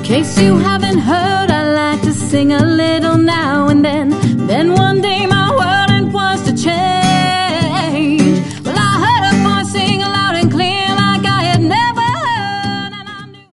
case you haven't heard, I like to sing a little